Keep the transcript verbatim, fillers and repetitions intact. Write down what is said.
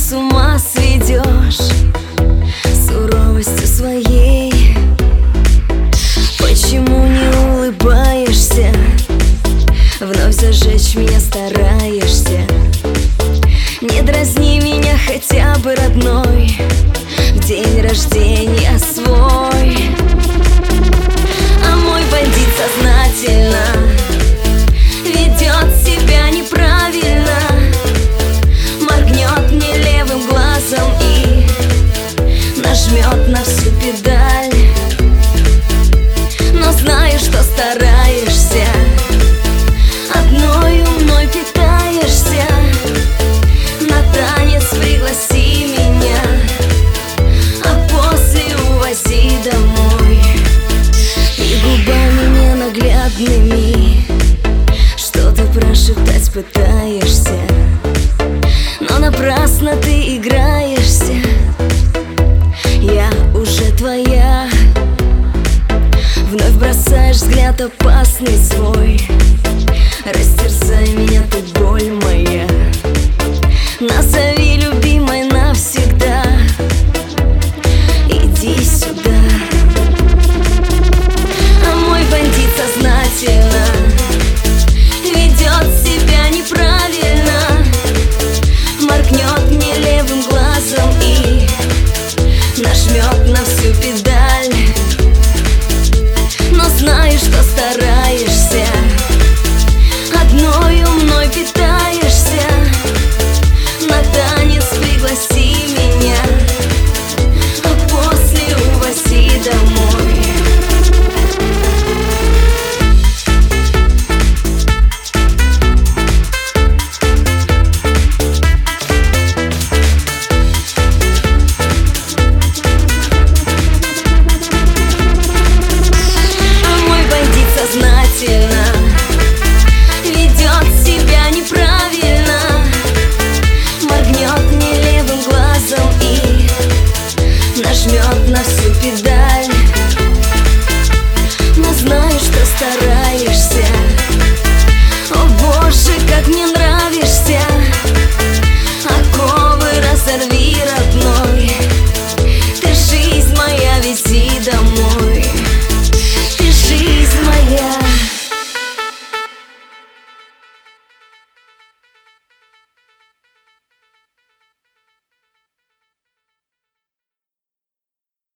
с ума сведешь суровостью своей. Почему не улыбаешься? Вновь зажечь меня стараешься. Не дразни меня хотя бы, родной, в день рождения свой. А мой бандит сознательно ведет себя неправильно, моргнет мне левым глазом и нажмет на всю педаль. Но знаю, что стараешься, одной мной питаешься. На танец пригласи меня, а после увози домой. И губами ненаглядными что-то прошептать пытаешься, но напрасно ты играешься. Я уже твоя. Вновь бросаешь взгляд опасный свой. Растерзай меня, ты боль